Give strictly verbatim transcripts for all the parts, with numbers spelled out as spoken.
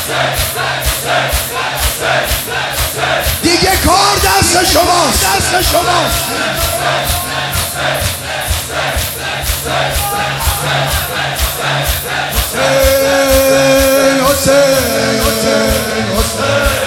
دیگه کار دست شماست، دست شماست. حسین حسین حسین حسین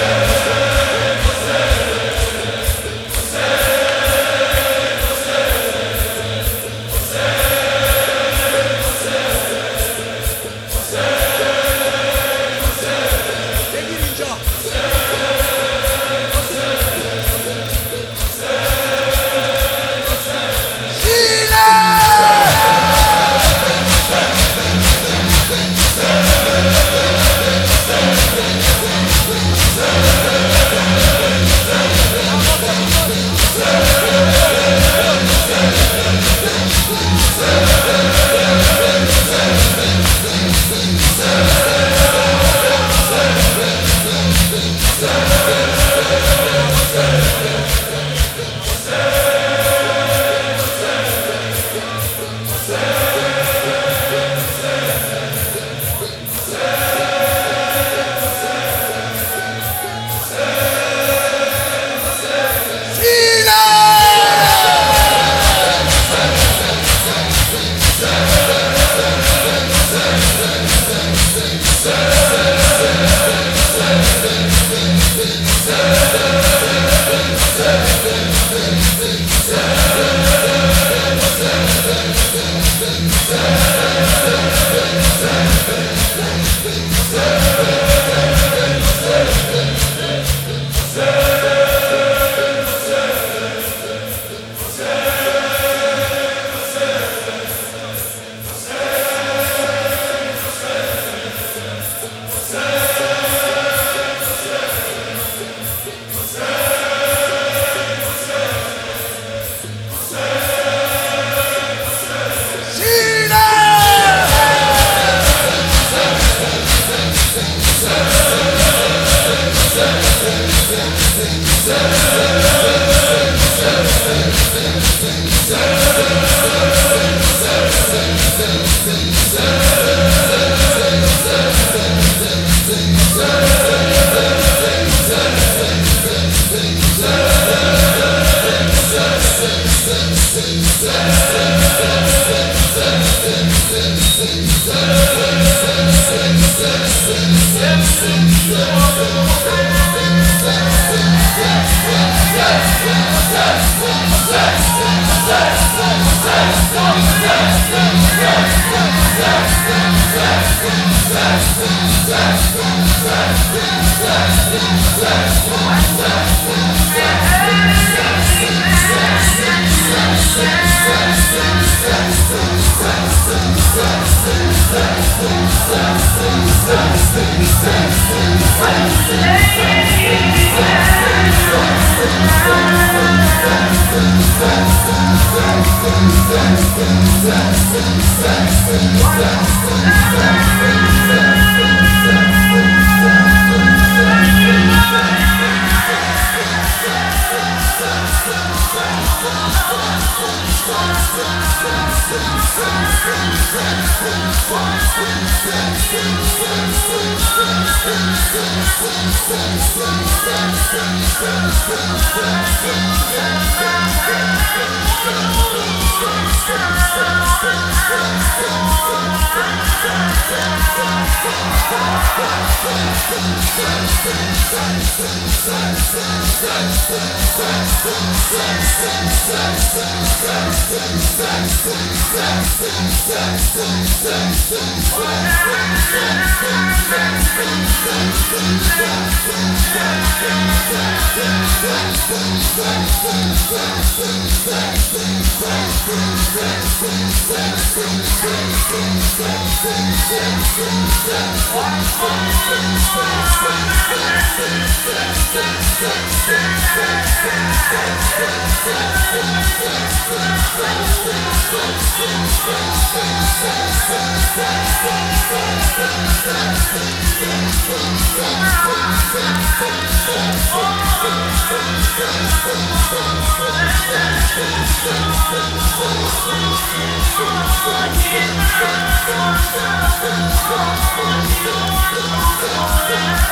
Oh,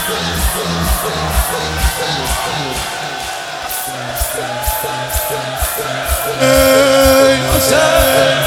ای حسین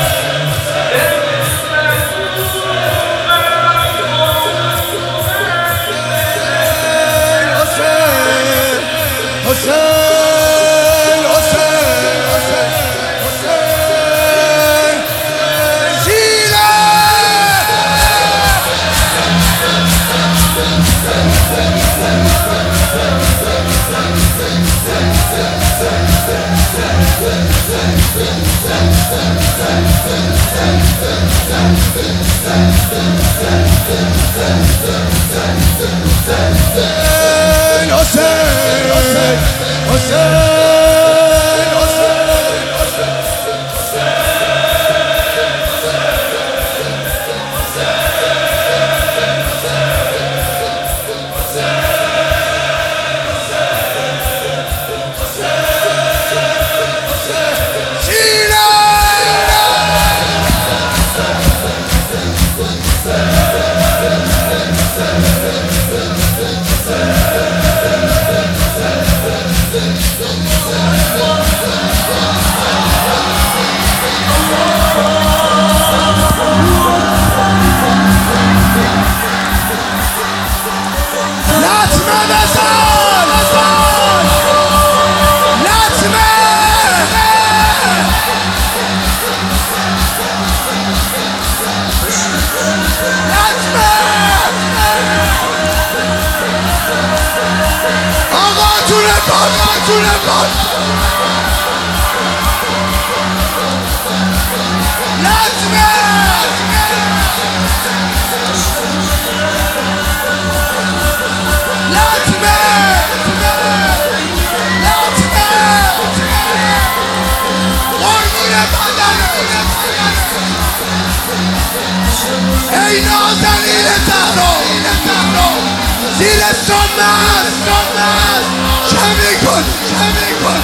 ای نازنین زهرا زیر سنت کمی کن کمی کن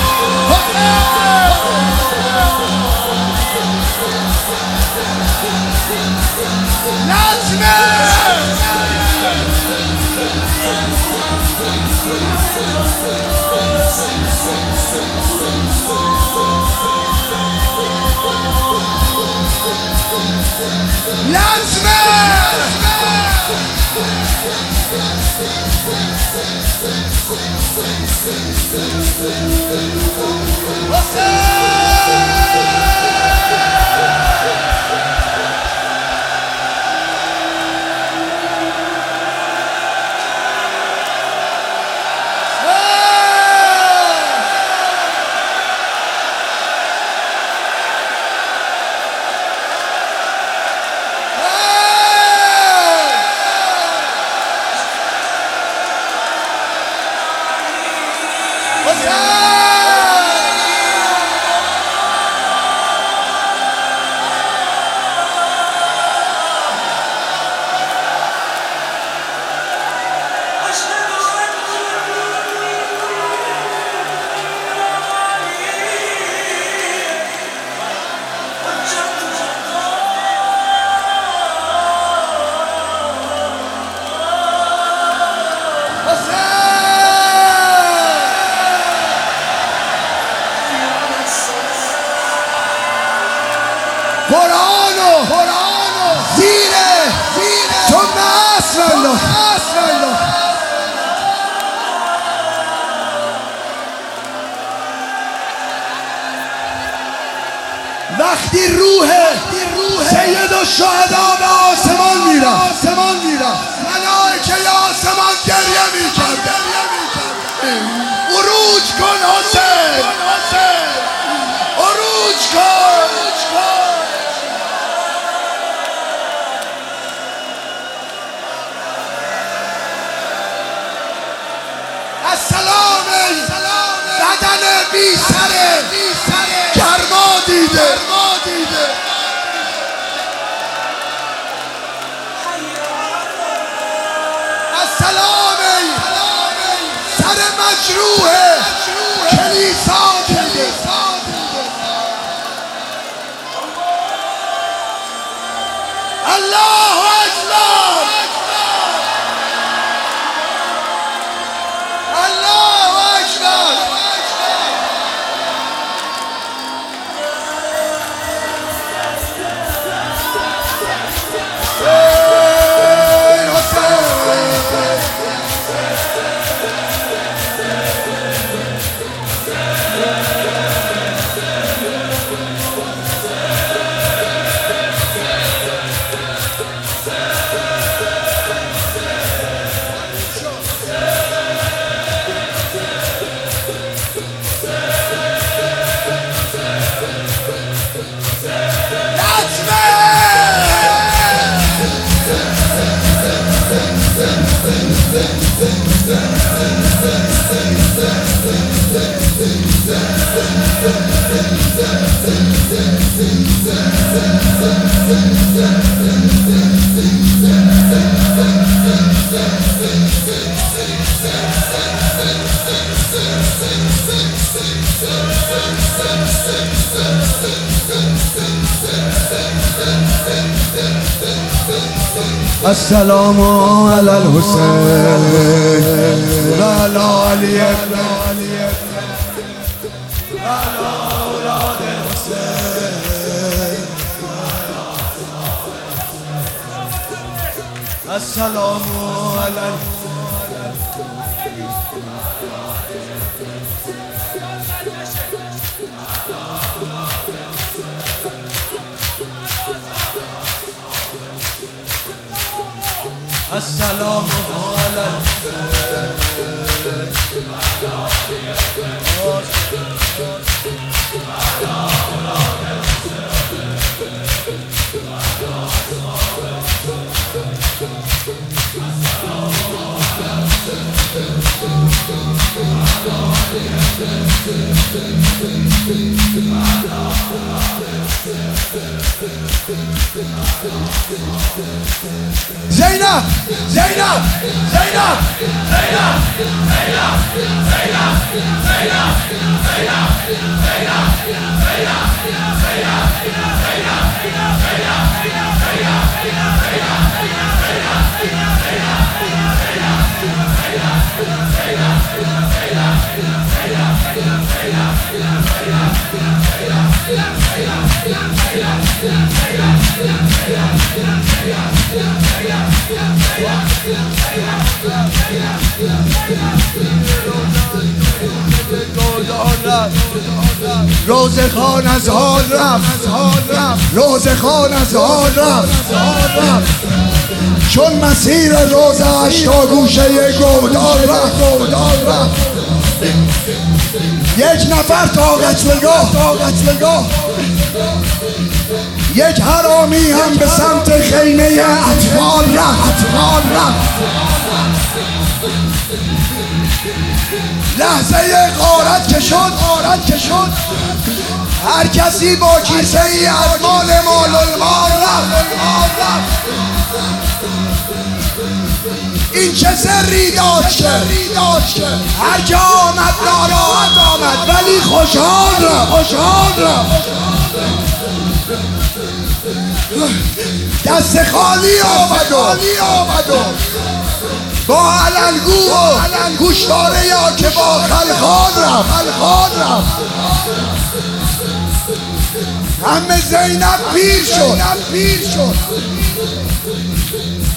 نظمه لازمه قرآنو زیره تو مسرالله وقتی روح سید الشهدا به آسمان میرم ملائکه آسمان گریه میکرد عروج کن حسین عروج کن السلام بدن بی سره گرما دیده السلام سر مجروح کلیسا دیده الله اکبر السلام علی الحسین و علی علی ابن و علی اولاد الحسین. السلام علی السلام زینب زینب زینب روزه خان از حال رفت، روزه خان از حال رفت، چون مسیر روزه اش تا گوشه گودال رفت. یک نفر طاقت نگاه، یک حرامی هم به سمت خیمه اطفال رفت. لحظه غارت که شد، هر کسی با کیسه ای از مال مال المال رفت. این چه سری داشت که هر که آمد ناراحت آمد ولی خوشحال رفت. دست خالی آمد و با علنگو و گوشواره یا که با خلخال رفت. همه زینب پیر شد،